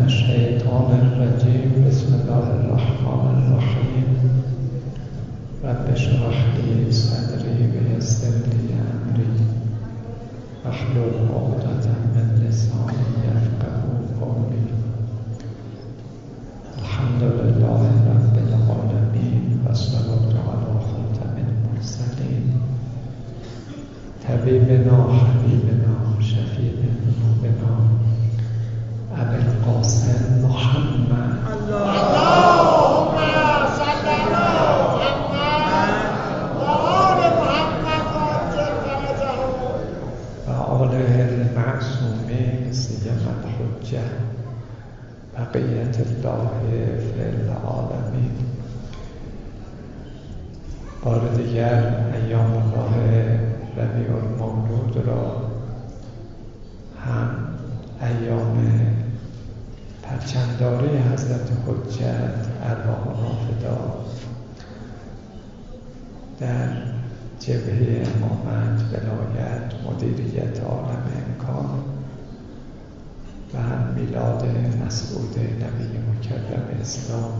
الشیطان الرجیم. بسم الله الرحمن الرحیم. رب اشرح لی صدری و یسر لی امری واحلل عقدة من لسانی یفقهوا قولی. الحمد لله رب العالمین و الصلاة علی خاتم المرسلین طبیبنا حبیبنا شفیع ذنوبنا ابی القاسم محمد اللهم صل على محمد و آل محمد عجل فرجه و آله المعصومین سیما الحجة بقیت الله فی العالمین. بار دیگر ایام الله ربیع المولود را هم ایام پرچمداری حضرت حجت ارواحنا فدا در جبهه امامت، ولایت، مدیریت عالم امکان و هم میلاد مسعود نبی مکرم اسلام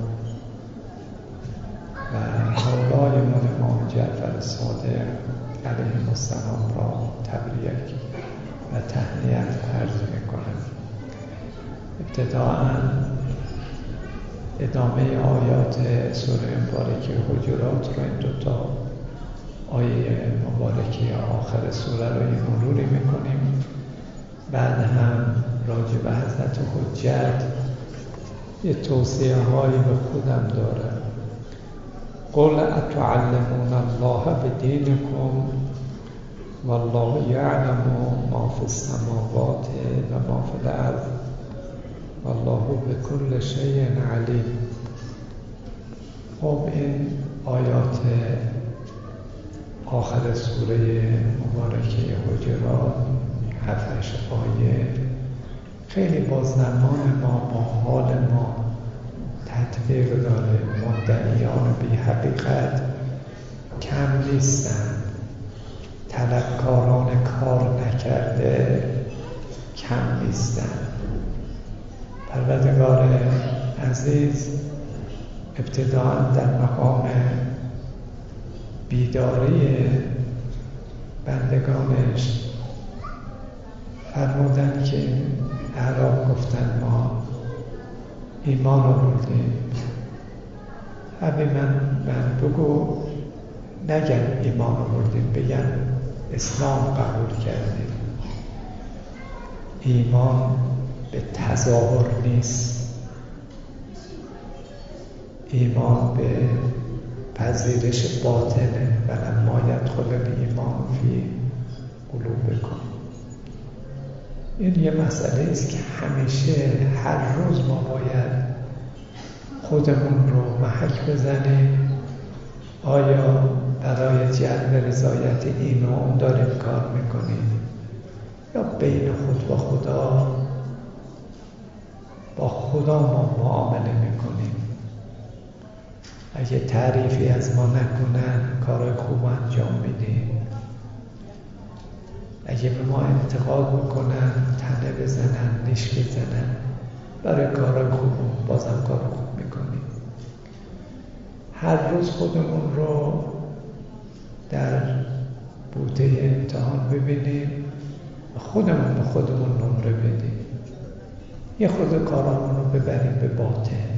و مولایمان امام جعفر صادق علیه السلام را تبریک و تهنیت عرض می‌کنم. ابتداءً ادامه آیات سوره مبارکه حجرات را این دوتا آیه مبارکه آخر سوره را مروری می‌کنیم. بعد هم راجع به حضرت حجت یه توصیه هایی به خودم دارم. قل اتعلمون الله بدینکم والله یعلم ما فی السماوات و ما فی الارض والله بكل شیء علیم. خب این آیات آخر سوره مبارکه حجرات 7 آیه خیلی با زمان ما، با حال ما تطبیق داره. مدعیان بی حقیقت کم نیستن، طلبکاران کار نکرده کم نیستن. پروردگار عزیز ابتداء در مقام بیداری بندگانش فرمودن که اعراب گفتن ما ایمان آوردیم. ابی من بگو نگن ایمان آوردیم، بگن اسلام قبول کردیم. ایمان به تظاهر نیست، ایمان به پذیرش باطنه. ولما یدخل الایمان فی قلوبکم. این یه مسئله است که همیشه هر روز ما باید خودمون رو محک بزنیم. آیا برای جلب رضایت این و اون داریم کار میکنیم یا بین خود و خدا با خدا ما معامله میکنیم؟ اگه تعریفی از ما نکنن کارهای خوب انجام میدیم، اگه به ما انتقاد میکنن، طعنه بزنن، نیش بزنن، برای کارهای خوب بازم کار خوب میکنیم. هر روز خودمون رو در بوته امتحان ببینیم و خودمون به خودمون نمره بدیم. یه خود کارامون رو ببریم به باطن،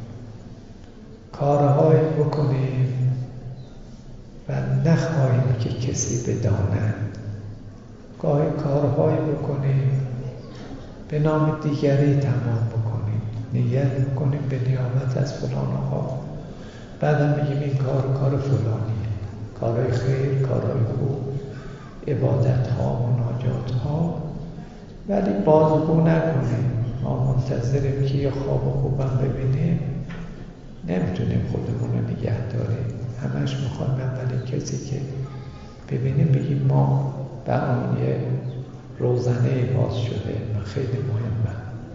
کارهایی بکنیم و نخواهیم که کسی بداند. گاهی کارهایی بکنیم به نام دیگری تمام بکنیم، نیت بکنیم به نیابت از فلان آقا، بعدم بگیم این کار فلانیه. کارهای خیر، کارهای خوب، عبادت ها، مناجات ها، ولی بازگو نکنیم. ما منتظریم که یه خواب خوبم ببینیم، نمیتونیم خودمون رو نگه داریم. همش میخوایم اولین کسی که ببینیم بگیم ما برام یه روزنه باز شده و خیلی مهمه.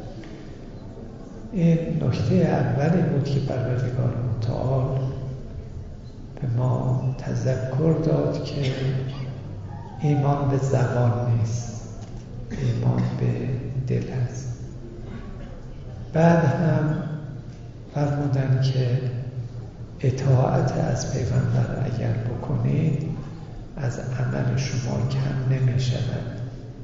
این نکته اولی بود که پروردگار متعال به ما تذکر داد که ایمان به زبان نیست، ایمان به دل است. بعد هم فرمودن که اطاعت از پیغمبر اگر بکنید از عمل شما کم نمی شود.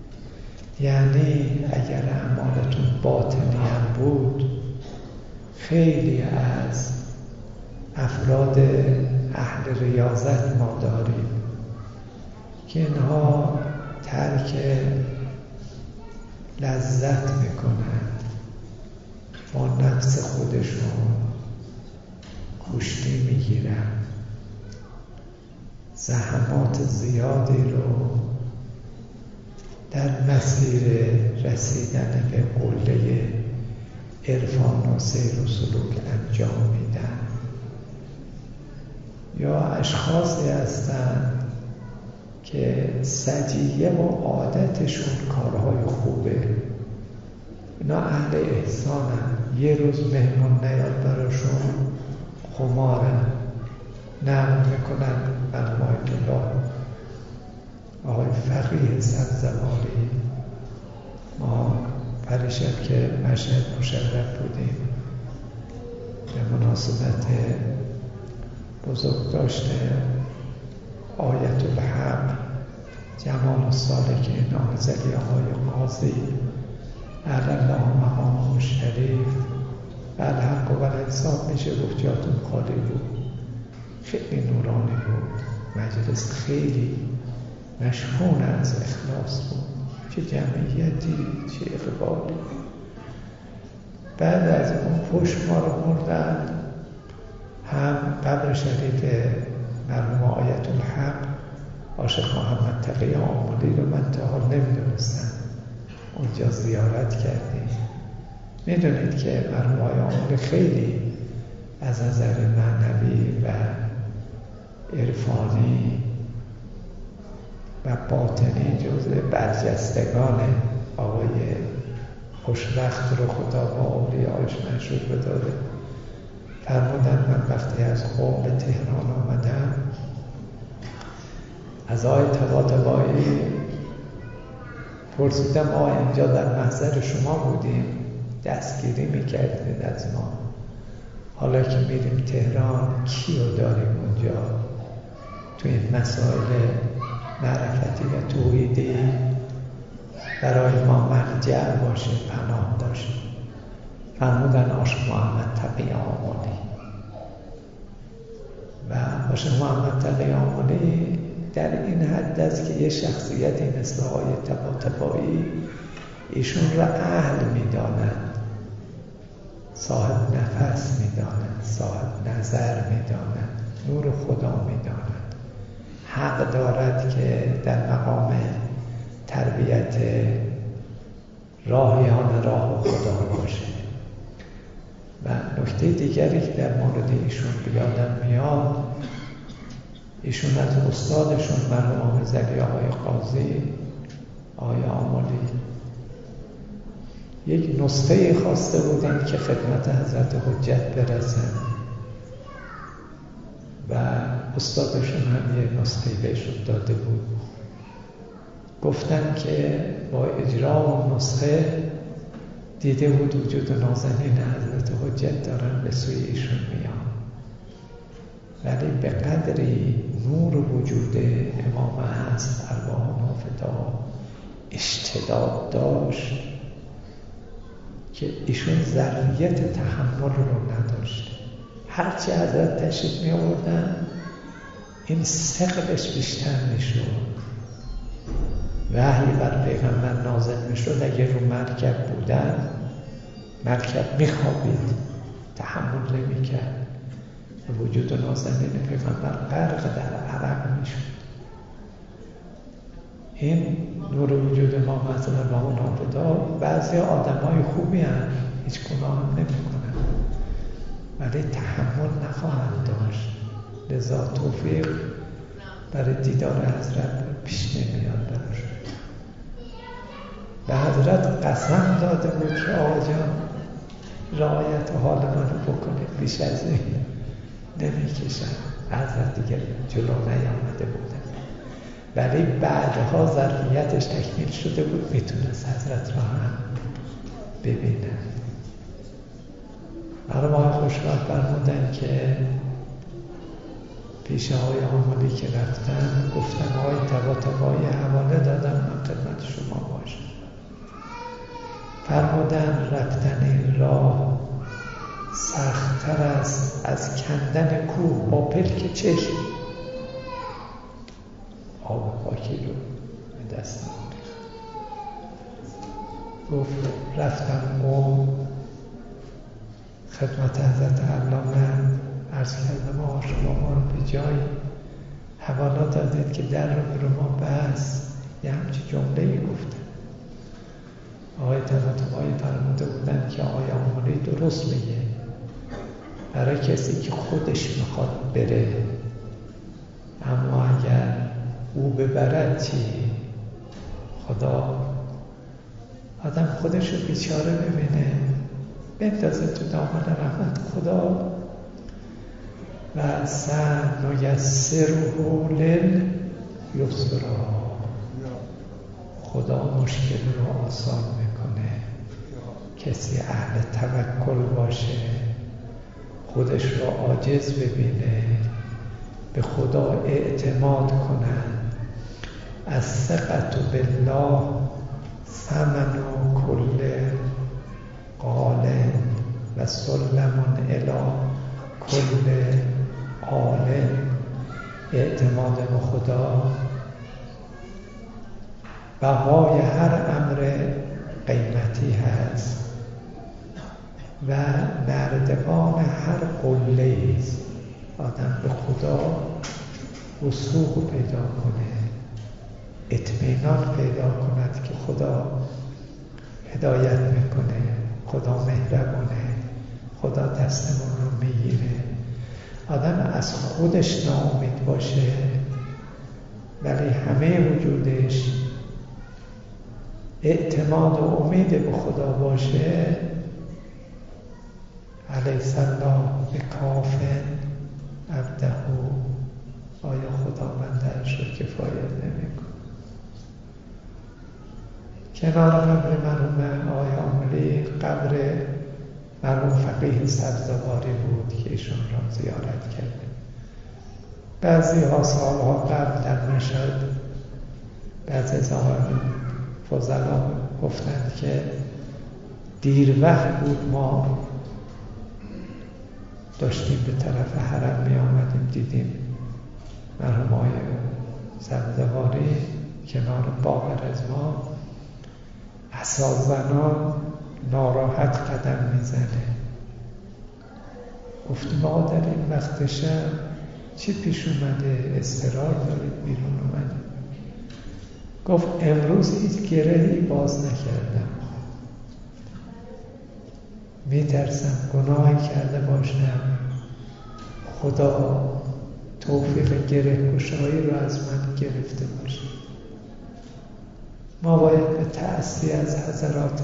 یعنی اگر اعمالتون باطنی هم بود، خیلی از افراد اهل ریاضت ما داریم که اینها ترک لذت میکنند، با نفس خودشون کشتی میگیرن، زحمات زیادی رو در مسیر رسیدن به قله عرفان و سیر و سلوک انجام میدن. یا اشخاصی هستند که سجیه و عادتشون کارهای خوبه، اینا اهل احسانن، یه روز مهمون نیاد براشون خمارن، نقل میکنن مرحوم الله آقای فقیه سبزواری. ما پریشب که مشهد مشرف بودیم به مناسبت بزرگداشت آیت الحق جمال السالکین نامزدی آقای قاضی اعلی الله مقامه شریف و الحق و الانصاف، میشه گفت جاتون خالی بود، خیلی نورانی بود، مجلس خیلی مشحون از اخلاص بود، چه جمعیتی، چه اقبالی. بعد از اون پشت ما رو مردن، هم قبر شریف مرحوم آیت الحق عاشق محمد تقی آملی رو من تا حال نمیدونستم، اونجا زیارت کردیم. میدونید که مرحوم آیت آملی خیلی از نظر معنوی و عرفانی و باطنی جزء برجستگان آقای خوشبخت رو خدا با اولیاءش منشور بداره. فرمودن من وقتی از قم به تهران آمدم از آقای طباطبایی پرسیدم آقای اینجا در محضر شما بودیم، دستگیری میکردید از ما، حالا که میریم تهران کیو داریم اونجا تو این مسائل معرفتی و توحیدی برای ما مرجع باشه، پناه باشه؟ فرمودن عاشق محمد تقی آملی. و عاشق محمد تقی آملی در این حد است که یه شخصیتی مثل آقای طباطبایی ایشون را اهل میدانند، صاحب نفس میدانند، صاحب نظر میدانند، نور خدا میدانند، حق دارد که در مقام تربیت راهیان راه خدا باشه. و نکته دیگری که در مورد ایشون بیادم میاد، ایشون از استادشون مرحوم زلی آقای قاضی آقای آملی یک نسخه خواسته بودن که خدمت حضرت حجت برسن و استادشون هم یک نسخه بهشون داده بود. گفتن که با اجرا و نسخه دیده بود وجود نازنین حضرت حجت دارن به سوی ایشون میان، ولی به قدری نور وجود امام هست ارواحنا فدا اشتداد داشت که ایشون ظرفیت تحمل رو نداشت. هرچی حضرت تشریف می آوردن این ثقلش بیشتر میشد، وحی بر پیغمبر نازل میشد، اگه رو مرکب بودن مرکب میخوابید، تحمل نمیکرد، وجود نازنین پیغمبر غرق در عرق میشد. این نور وجود ما مثلا با اون نافدا بعضی آدمای خوبی هم هیچ گناه هم نمیکنن ولی تحمل نخواهند داشت، لذا توفیق برای دیدار حضرت پیش نمیاد براشون. به حضرت قسم داده بود که آقا جان رعایت حال منو بکنید، بیش از این نمیکشم. حضرت دیگه جلو نیامده بودن، ولی بعدها ظرفیتش تکمیل شده بود، میتونست حضرت را هم ببینن. مرحوم آقای خوشحال فرمودن که پیش آقای آملی که رفتن گفتن آقای طباطبایی حواله دادم من خدمت شما باشم. فرمودن رفتن این راه سخت‌تر است از کندن کوه با پلک چشم. آب پاکی رو به دست ریخت. گفت رفتم خدمت حضرت علامه عرض کردم آقا شما ما رو به جای حوالا دادید که در رو به ما بس یه همچی جمله‌ای گفتن. آقای طباطبایی فرموده بودن که آقای آملی درست میگه، برای کسی که خودش میخواد بره، اما اگر او ببرد چی؟ خدا آدم خودش رو بیچاره ببینه بندازه تو دامن رحمت خدا. و سنیسره للیسرا، خدا مشکل رو آسان میکنه. کسی اهل توکل باشه، خودش رو عاجز ببینه، به خدا اعتماد کنن. الثقة بالله ثمن کل قال و سلم الی کل عالم. اعتماد به خدا بهای هر امر قیمتی هست و نردبان هر قله است. آدم به خدا وثوق پیدا کنه، اطمینان پیدا کند که خدا هدایت میکنه، خدا مهربانه، خدا دستمون رو میگیره. آدم از خودش ناامید باشه ولی همه وجودش اعتماد و امید به خدا باشه، الیس الله بکاف عبده، آیا خدا بنده‌اش رو کفایت نمیکنه؟ کنار قبر مرحوم آقای آملی قبر مرحوم فقیه سبزواری بود که ایشون را زیارت کرده. بعضی ها سالها قبل در مشهد بعضی از فضلا گفتند که دیر وقت بود ما داشتیم به طرف حرم می آمدیم، دیدیم مرحوم آقای سبزواری کنار باغ رضوان عصازنان ناراحت قدم میزنه. گفتیم آقا در این وقت شب چی پیش اومده؟ اضطرار دارید بیرون اومده؟ گفت امروز هیچ گرهی باز نکردم، میترسم گناهی کرده باشم، خدا توفیق گره گشایی رو از من گرفته باشه. ما باید به تأسی از حضرات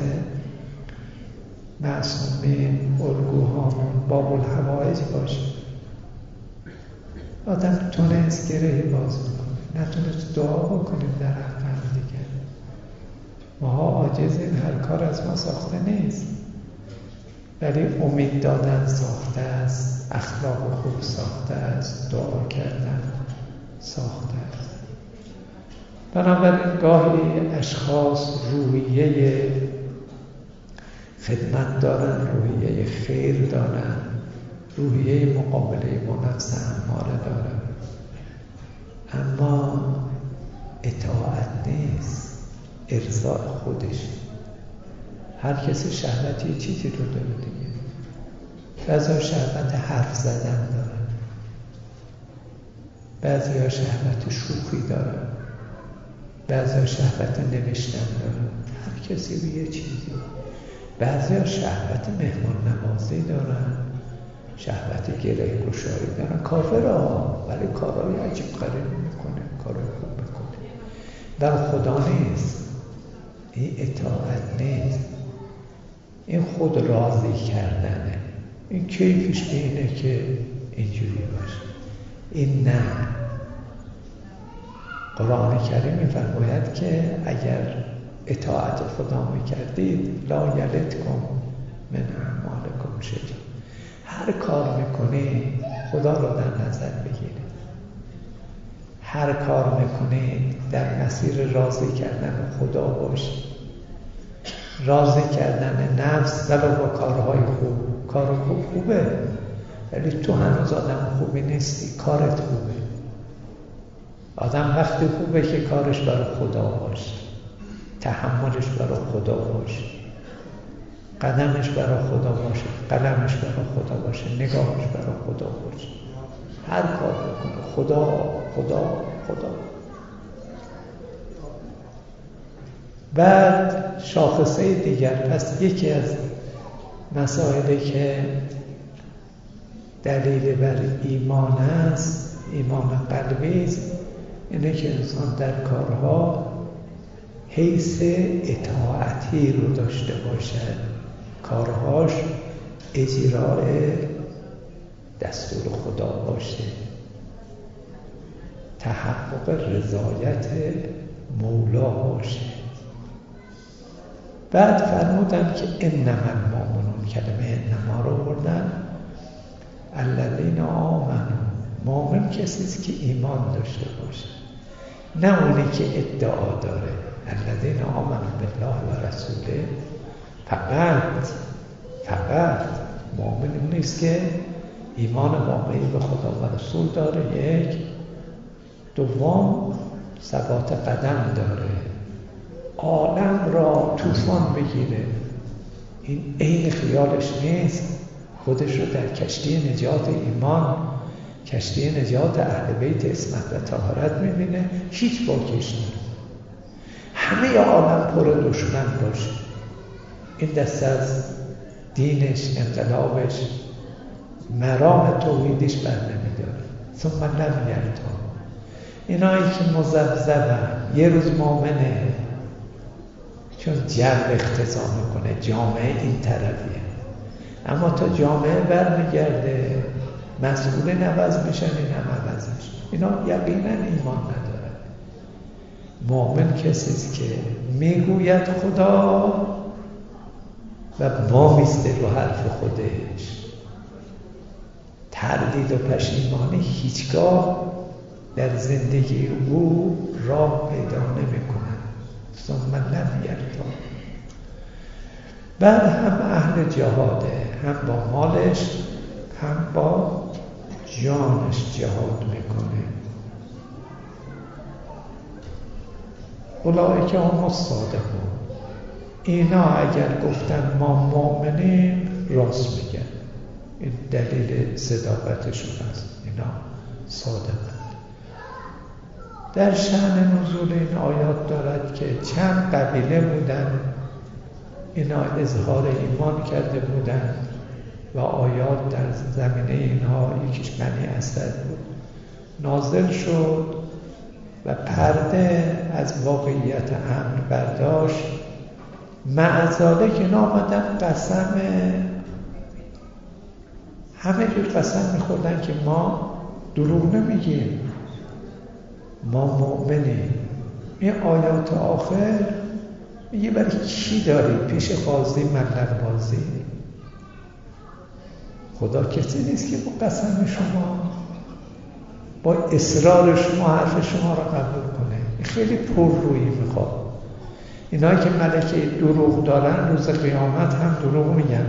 معصومین الگوهامون باب الحوائج باشیم. آدم تونست گرهی باز میکنه، نتونست دعا بکنیم در حق هم دیگه. ماها عاجزیم، هر کار از ما ساخته نیست، ولی امید دادن ساخته است، اخلاق خوب ساخته است، دعا کردن ساخته است. بنابراین گاهی اشخاص روحیه خدمت دارن، روحیه خیر دارن، روحیه مقابله با نفس اماره دارن، اما اطاعت نیست، ارضاء خودش. هر کسی شهوتی چیزی رو داره دیگه. بعضی شهوت حرف زدن دارن، بعضی ها شهوت شوخی دارن، بعضی ها شهوت نوشتن دارن، هر کسی به یه چیزی. بعضی ها شهوت مهمان نوازی دارن، شهوت گره گشایی دارن. کافر ها ولی کارهای عجیب غریب میکنه، کارهای خوب میکنه، در خدا نیست. این اطاعت نیست، این خود راضی کردنه. این کیفش به اینه که اینجوری باشه، این نه. قرآن کریم می‌فرماید که اگر اطاعت خدا میکردید لا یلدکم من اعمالکم شیئا، هر کار میکنی خدا رو در نظر بگیرید. هر کار میکنید در مسیر راضی کردن خدا باشید. راضی کردن نفس ولو با کارهای خوب. کار خوبه ولی تو هنوز آدم خوبی نیستی، کارت خوبه. آدم وقتی خوبه که کارش برای خدا باشه، تحملش برای خدا باشه، قدمش برای خدا باشه، قلمش برای خدا باشه، نگاهش برای خدا باشه. هر کار بکنه خدا خدا خدا. بعد شاخصه دیگر، پس یکی از مسائلی که دلیل بر ایمان است، ایمان قلبی است، اینه که انسان در کارها حیث اطاعتی رو داشته باشد، کارهاش اجراء دستور خدا باشه، تحقق رضایت مولا باشه. بعد فرمودن که انما المؤمنون، کلمه انما رو بردن، الذین آمنوا، مؤمن کسی است که ایمان داشته باشه، نه اونی که ادعا داره. الذین آمنوا بالله و رسوله، فقط مؤمن اون نیست که ایمان واقعی به خدا و رسول داره، یک. دوم ثبات قدم داره، عالم را طوفان بگیره، این عین خیالش نیست، خودش رو در کشتی نجات ایمان، کشتی نجات اهل بیت عصمت و طهارت میبینه، هیچ باکش نیست. همه عالم پر دشمن باشه، این دست از دینش، انقلابش، مرام توحیدش بر نمیداره. ثم لم یرتاب، اینایی که مذبذبن، یه روز مؤمنه چون جمع اقتضا میکنه، جامعه این طرفیه، اما تا جامعه برمیگرده مسئولین عوض میشن، این هم عوض میشن. اینا یقینا ایمان ندارن. مؤمن کسیست که میگوید خدا و وامیسته رو حرف خودش، تردید و پشیمانی هیچگاه در زندگی او راه پیدا نمیکنه. ثم لم یرتاب. بعد هم اهل جهاده، هم با مالش هم با جانش جهاد میکنه. اولئک هم الصادقون، اینا اگر گفتن ما مؤمنیم راست میگن، این دلیل صداقتشون است، اینا صادقند. در شأن نزول این آیات دارد که چند قبیله بودن، اینا اظهار ایمان کرده بودن و آیات در زمینه اینها، یکیش بنی اسد بود، نازل شد و پرده از واقعیت امر برداشت. معذاله که آمدن قسم، همه جور قسم میخوردن که ما دروغ نمیگیم، ما مؤمنیم. این آیات آخر میگه برای چی داری پیش قاضی مبلغ بازی؟ خدا کسی نیست که با قسم شما، با اصرار شما حرف شما را قبول کنه. خیلی پر رویی میخواد. اینایی که ملکه دروغ دارن روز قیامت هم دروغ میگن.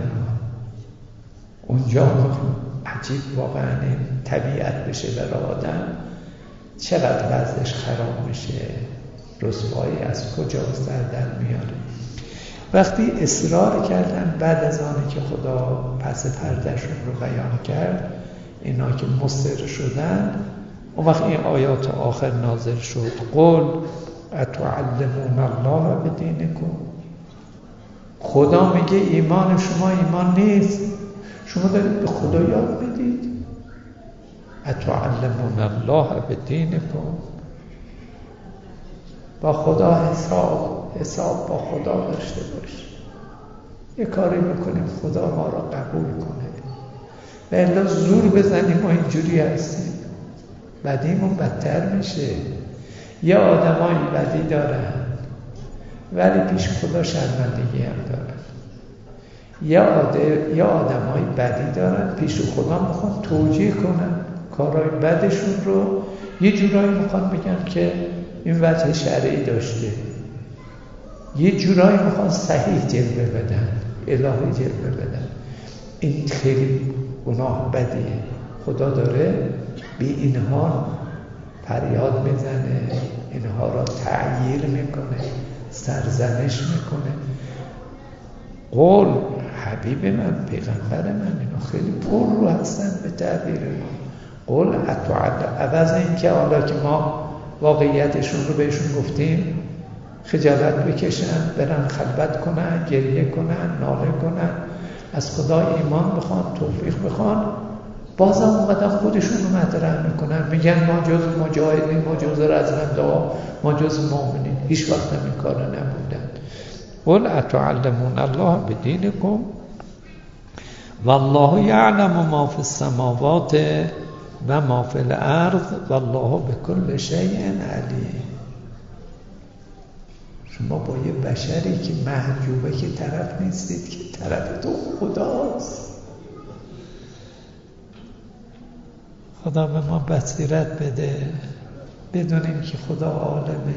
اونجا عجیب واقعا این طبیعت بشه برای آدم، چقدر وضعش خراب میشه، رسوایی از کجا سر در میاره. وقتی اصرار کردن بعد از آنی که خدا پس پردهشون رو بیان کرد، اینا که مصر شدن، اون وقت این آیات آخر نازل شد. قل اتعلمون الله بدینکم، خدا میگه ایمان شما ایمان نیست، شما دارید به خدا یاد بدید. اتعلمون الله بدینکم، با خدا حساب با خدا داشته باش. یه کاری میکنیم خدا ما را قبول کنه، و الا زور بزنیم ما اینجوری هستیم، بدیمون بدتر میشه. یه آدمایی بدی دارن ولی پیش خدا شرمندگی هم دارن. یه آدمای بدی دارن، پیش خدا میخوان توجیه کنن کارهای بدشون رو، یه جورایی میخوان بگن که این وجه شرعی داشته، یه جورایی میخوان صحیح جلوه بدن، الهی جلوه بدن. این خیلی گناه بدیه. خدا داره به اینها فریاد میزنه، اینها را تعییر میکنه، سرزنش میکنه. قول حبیب من، پیغمبر من، اینا خیلی پر رو هستن به تعبیر ما. قول عوض این که حالا که ما واقعیتشون رو بهشون گفتیم خجالت بکشن، برن خلوت کنن، گریه کنن، ناله کنن، از خدا ایمان بخوان، توفیق بخوان، بازم اونقدر خودشون رو مطرح میکنن، میگن ما جز مجاهدین، ما جز رزمنده، ما جز مؤمنین. هیچ وقت این کار نبودن. قل اتعلمون الله بدینکم والله یعلم ما فی السماوات و ما فی الارض والله بكل شیء علیم. شما با یه بشری که محجوبه که طرف نیستید، که طرف تو خداست. خدا به ما بصیرت بده بدونیم که خدا عالمه.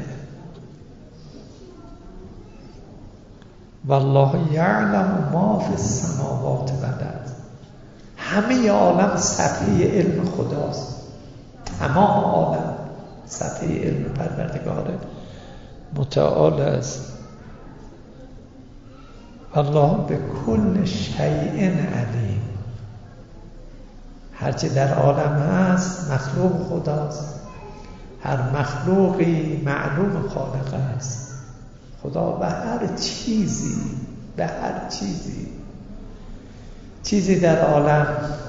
والله یعلم ما فی السماوات و الارض. همه عالم صفحه علم خداست، تمام عالم صفحه علم پروردگار متعال است. الله به کل شیء علیم. هرچه در عالم هست مخلوق خداست. هر مخلوقی معلوم خالق است. خدا به هر چیزی، به هر چیزی در عالم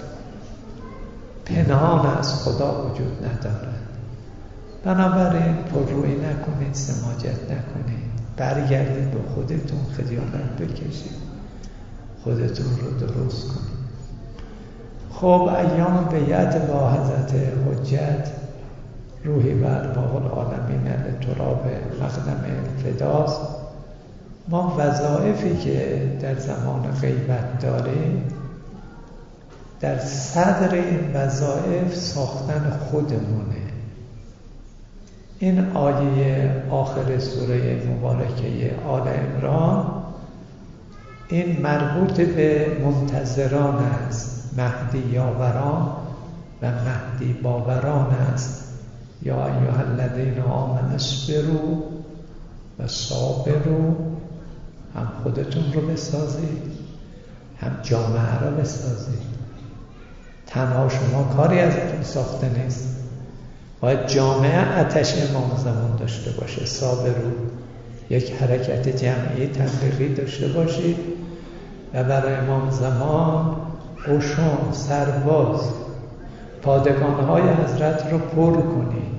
پنهان از خدا وجود ندارد. بنابراین پررویی نکنید، سماجت نکنید، برگردید به خودتون، خجالت بکشید، خودتون رو درست کنید. خب ایام بیعت با حضرت حجت روحی و ارواح العالمین لتراب مقدم فداست، ما وظایفی که در زمان غیبت داریم، در صدر این وظایف ساختن خودمونه. این آیه آخر سوره مبارکه آل عمران این مربوط به منتظران است، مهدی یاوران و مهدی باوران است. یا ایها الذین آمنوا اصبروا و صابروا. هم خودتون رو بسازید، هم جامعه رو بسازید. تنها شما کاری ازتون ساخته نیست، باید جامعه آتش امام زمان داشته باشه. صابروا، یک حرکت جمعی تبلیغی داشته باشید و برای امام زمان قشون، سرباز، پادگان‌های حضرت رو پر کنید.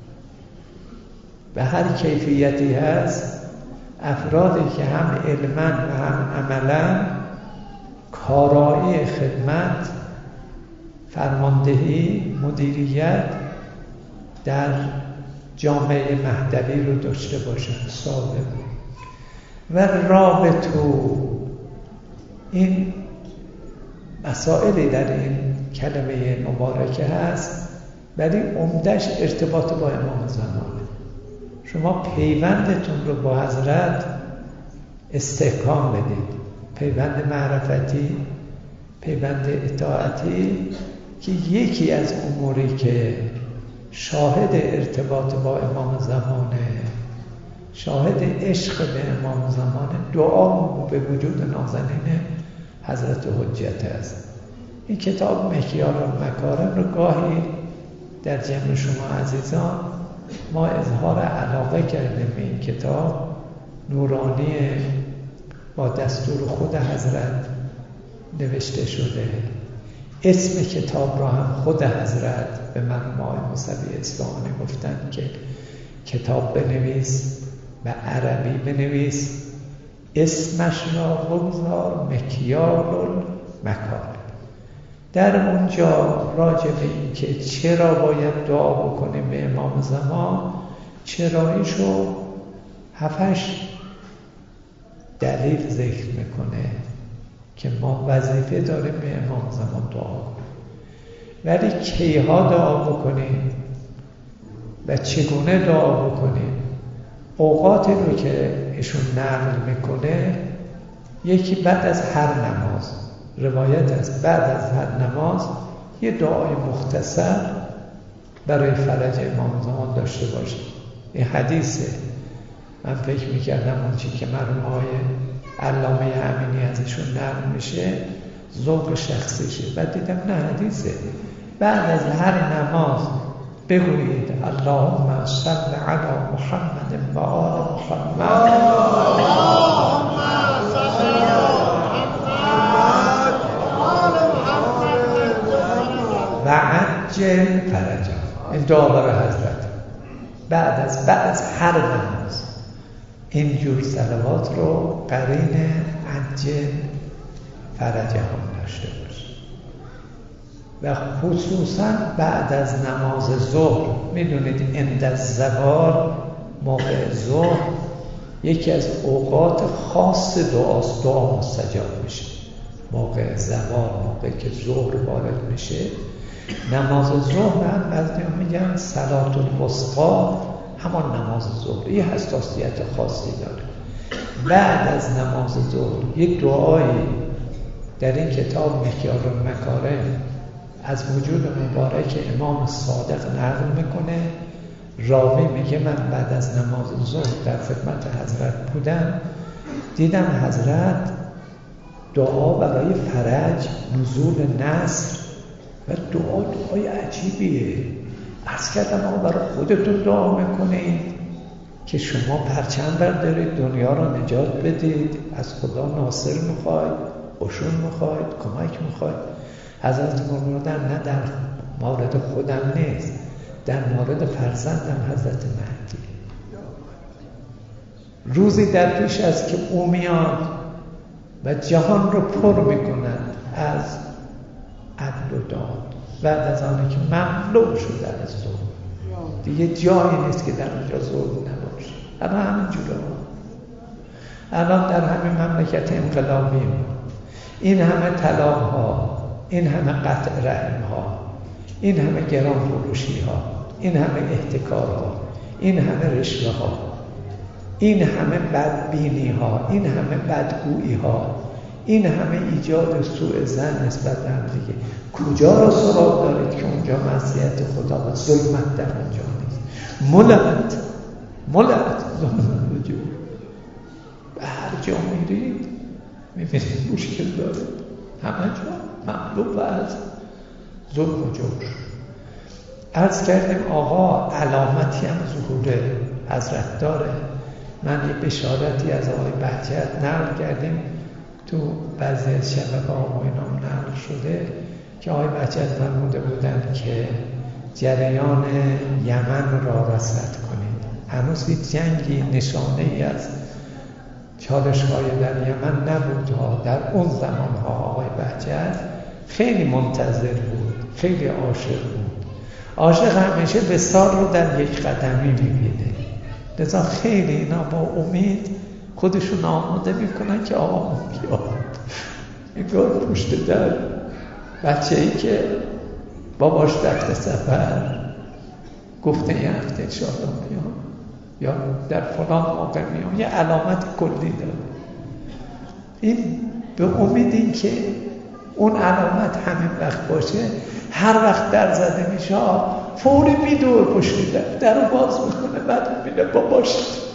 به هر کیفیتی هست، افرادی که هم علماً و هم عملاً کارایی خدمت، فرماندهی، مدیریت در جامعه مهدوی رو داشته باشن. صابر و رابطو، این مسائلی در این کلمه مبارکه هست، ولی عمدش ارتباط با امام زمانه. شما پیوندتون رو با حضرت استحکام بدید، پیوند معرفتی، پیوند اطاعتی، که یکی از اموری که شاهد ارتباط با امام زمانه، شاهد عشق به امام زمانه، دعا به وجود نازنین حضرت حجت است. این کتاب مکیال المکارم رو گاهی در جمع شما عزیزان ما اظهار علاقه کردیم به این کتاب. نورانی با دستور خود حضرت نوشته شده. اسم کتاب را هم خود حضرت به مرحوم آقای موسوی اصفهانی گفتن که کتاب بنویس و عربی بنویس، اسمش را بگذار مکیال المکارم. در اونجا راجع به این که چرا باید دعا بکنیم به امام زمان، که ما وظیفه داریم به امام زمان دعا کنیم، ولی کیها دعا بکنیم و چگونه دعا بکنیم. اوقاتی رو که ایشون نقل میکنه، یکی بعد از هر نماز، روایت است بعد از هر نماز یه دعای مختصر برای فرج امام زمان داشته باشیم. این حدیثه. من فکر میکردم اون چی که مرحوم آقای علامه امینی ازشون نقل میشه ذوق شخصیشه، بعد دیدم نه حدیثه. بعد از هر نماز بگویید اللهم صل علی محمد و آل محمد و عجل فرجه. این دعا برای حضرت بعد از هر نماز اینجور صلوات رو قرین عجل فرجه هم داشته باشه. و خصوصا بعد از نماز ظهر، میدونید عند الزوال، موقع ظهر یکی از اوقات خاص دعاست، دعا مستجاب میشه. موقع زوال، موقع که ظهر وارد میشه، نماز ظهر هم بعضی‌ها میگن صلات الوسطی، همان نماز ظهر یه حساسیت خاصی داره. بعد از نماز ظهر یک دعایی در این کتاب مکیال المکارم از وجود مبارک امام صادق نقل میکنه. راوی میگه من بعد از نماز ظهر در خدمت حضرت بودم، دیدم حضرت دعا برای فرج، نزول نصر و دعای عجیبیه. عرض کردم آقا برای خودتون دعا میکنید که شما پرچم بردارید، دنیا را نجات بدید، از خدا ناصر میخواید، قشون میخواید، کمک میخواید. حضرت فرمودن نه در مورد خودم نیست، در مورد فرزندم حضرت مهدی. روزی در پیش است که او میاد و جهان رو پر میکند از عدل و داد، بعد از آنه که مملو شده از ظلم، دیگه جایی نیست که در اونجا ظلم نباشه. الان همین جوره الان در همین مملکت انقلابی ما این همه طلاق ها، این همه قطع رحم ها، این همه گران فروشی ها، این همه احتکار ها، این همه رشوه ها، این همه بدبینی ها، این همه بدگویی ها، این همه ایجاد سوء ظن نسبت به هم دیگه، کجا را سراغ دارید که اونجا معصیت خدا و ظلمت در اونجا نیست؟ ملت ظلم وجود. به هر جا میرید میبینید مشکل داره، همه جا مملو از ظلم و جور. عرض کردیم آقا علامتی هم ظهور حضرت داره. من یه بشارتی از آقای بهجت نقل کردیم، تو بعضی از شبکه‌ها و اینا نقل شده که آقای بهجت فرموده بودن که جریان یمن را رصد کنید. هنوز هیچ جنگی، نشانه ای از چالش‌های در یمن نبود ها. در اون زمان‌ها آقای بهجت خیلی منتظر بود، خیلی عاشق بود. عاشق همیشه وصال رو در یک قدمی می‌بینه، لذا خیلی اینا با امید خودشون آماده میکنن که آقا بیاد. انگار پشت در بچه‌ای که باباش رفته سفر گفته یه هفته انشاءالله میام یا در فلان موقع میام، یه علامت کلی داره. این به امید این که اون علامت همین وقت باشه، هر وقت در زده میشه فوری میدور پشت در رو باز میکنه، بعد میبینه باباش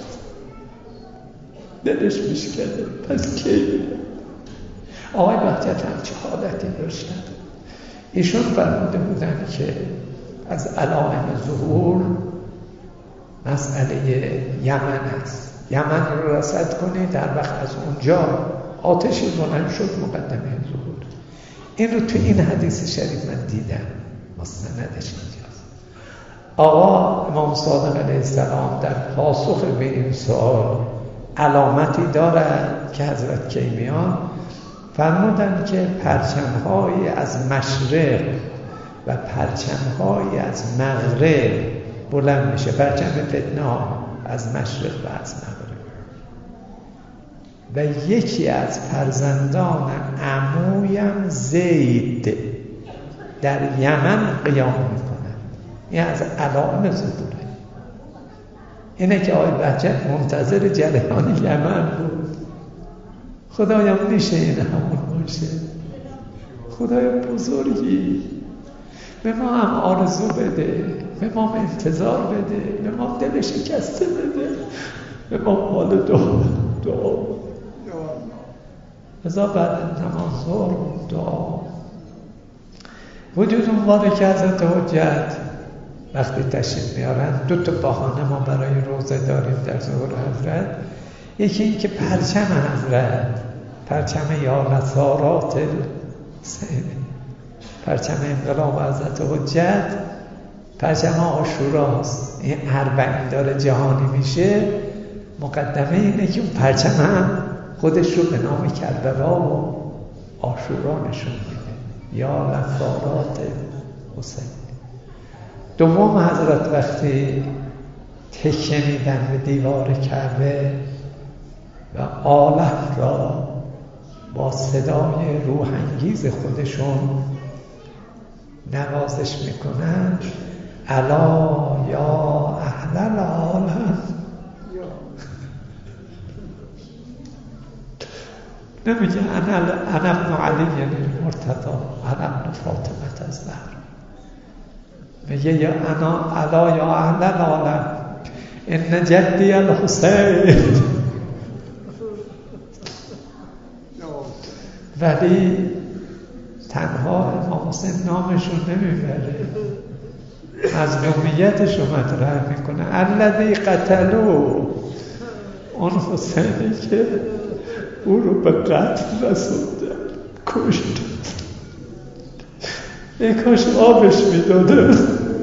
دلش میشکنه. پس کی؟ آقای بهجت هم چه حالتی داشتن؟ ایشون فرموده بودن که از علائم ظهور مسئله یمن است. یمن رو رصد کنید، در وقت از اونجا آتشی بلند شد مقدمه ظهور. این رو تو این حدیث شریف من دیدم، مستندش اینجاست. آقا امام صادق علیه السلام در پاسخ به این سوال علامتی دارد که حضرت کی میان، فرمودند که پرچم‌های از مشرق و پرچم‌های از مغرب بلند میشه. پرچم فتنه ها از مشرق و از مغرب. و یکی از فرزندان عمویم زید در یمن قیام میکنه. این از علائم ظهوره. اینه که آقای بهجت منتظر جریان یمن بود. خدایا میشه این همون باشه؟ خدای بزرگی به ما هم آرزو بده، به ما هم انتظار بده، به ما دل شکسته بده، به ما حال دعا ازا بعد نماز ظهر دعا. وجود مبارک حضرت حجت وقتی تشریف میارن 2 بهانه ما برای روزه داریم در ظهور حضرت. یکی این که پرچم حضرت، پرچم یا نصارات پرچم انقلاب حضرت حجت پرچم عاشوراست. این اربعین داره جهانی میشه، مقدمه اینه که اون پرچم هم خودش رو به نام کربلا و عاشورا نشون میده، یا نصارات حسین. دوم حضرت وقتی تکیه میدن به دیوار کعبه و عالم را با صدای روحانگیز خودشون نوازش میکنن، الا یا اهل العالم. نمیگه انا ابن علی یعنی مرتضی، انا ابن فاطمه الزهرا. میگه یا الا یا اهل العالم ان جدی الحسین. ولی تنها امام حسین نامشون نمیبره، مظلومیتش رو مطرح میکنه. الذی قتلوا، اون حسینی که او رو به قتل رسوندن، کشت. ای کاش آبش میداده.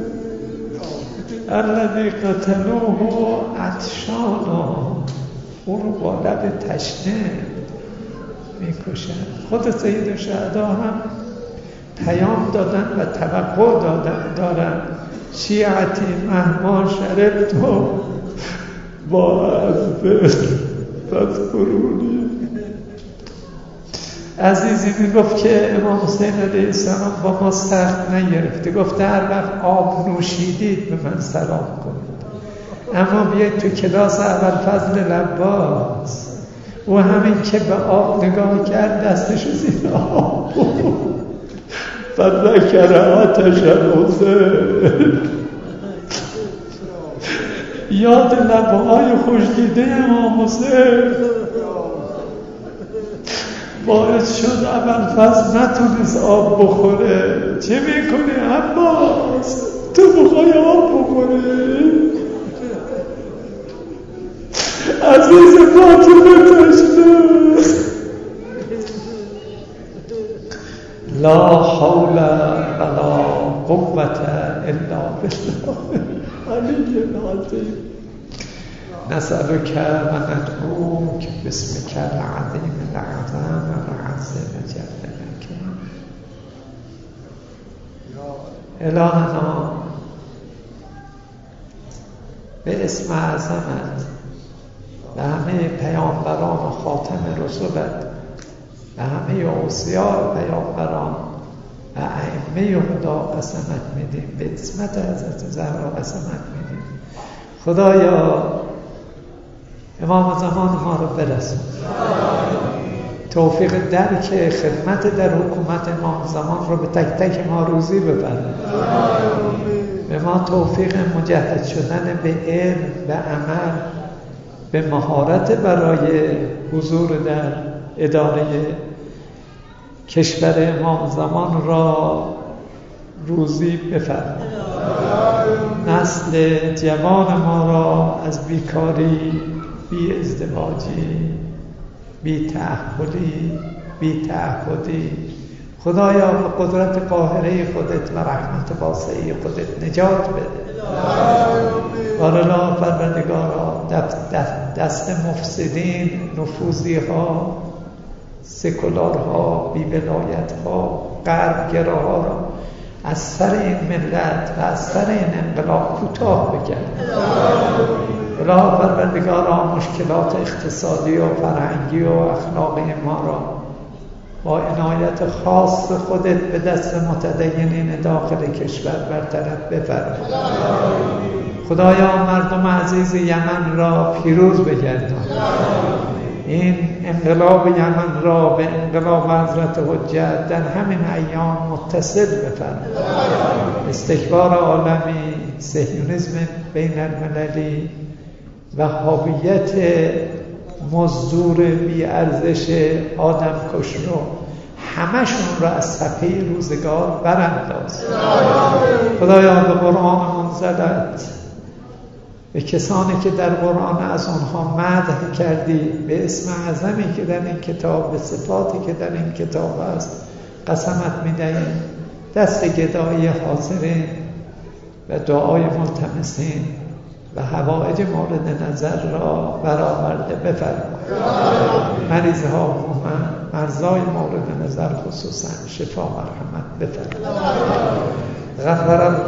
الذی قتلوه عطشانا، او رو با لب تشنه میکشن. خود سید الشهدا هم پیام دادن و توقع دارن شیعتی مهما شربتو با عذبه فذکرونی. عزیزی میگفت که امام حسین علیه السلام با ما سخت نگرفته، گفته هر وقت آب نوشیدید به من سلام کنید، اما بیاید تو کلاس ابوالفضل العباس، او همین که به آب نگاه کرد دستشو زیر آب فذکر آتش الحسین، یاد لبهای خوشدیده امام حسین باعث شد ابوالفضل نتونست آب بخوره. چه میکنی عباس؟ تو بخوای آب بخوری؟ عزیز فاطمه تشنه. لا حول ولا قوة الا بالله علی العظیم. نسألك و ندعوك باسمك العظیم الأعظم العز جلك. الهنا به اسم عظمت و همه پیامبران و خاتم رسولت و همه اوصیا پیامبران و ائمه خدا قسمت میدیم، به اسمت حضرت زهرا قسمت میدیم. خدایا امام زمان ما رو برسون، توفیق درک خدمت در حکومت امام زمان رو به تک تک ما روزی ببره، به ما توفیق مجهز شدن به علم، به عمل، به مهارت برای حضور در اداره کشور امام زمان را روزی بفرما. نسل جوان ما را از بیکاری، بی ازدواجی، بی تعهدی خدایا به قدرت قاهره خودت و رحمت واسعه خودت نجات بده. بارلا پروردگارا دست مفسدین، نفوذی ها، سکولار ها، بی ولایت ها، غربگراها را از سر این ملت و از سر این انقلاب کوتاه بکن. الها پروردگارا مشکلات اقتصادی و فرهنگی و اخلاقی ما را با عنایت خاص خودت به دست متدینین داخل کشور برطرف بفرما. خدایا مردم عزیز یمن را پیروز بگردان. این انقلاب یمن را به انقلاب حضرت حجت در همین ایام متصل بفرما. استکبار عالمی، صهیونیسم بین المللی، وهابیت مزدور بی ارزش آدم کش رو همشون را از صفحه روزگار برانداز. خدایا به قرآن منزلت، به کسانی که در قرآن از آنها مدح کردی، به اسم اعظمی که در این کتاب، به صفاتی که در این کتاب است قسمت می‌دهیم، دست گدایی حاضرین و دعای ملتمسین و حوائج مورد نظر را برآورده بفرما. مریض‌ها عموما، مرضای مورد نظر خصوصا شفا مرحمت بفرما. غفر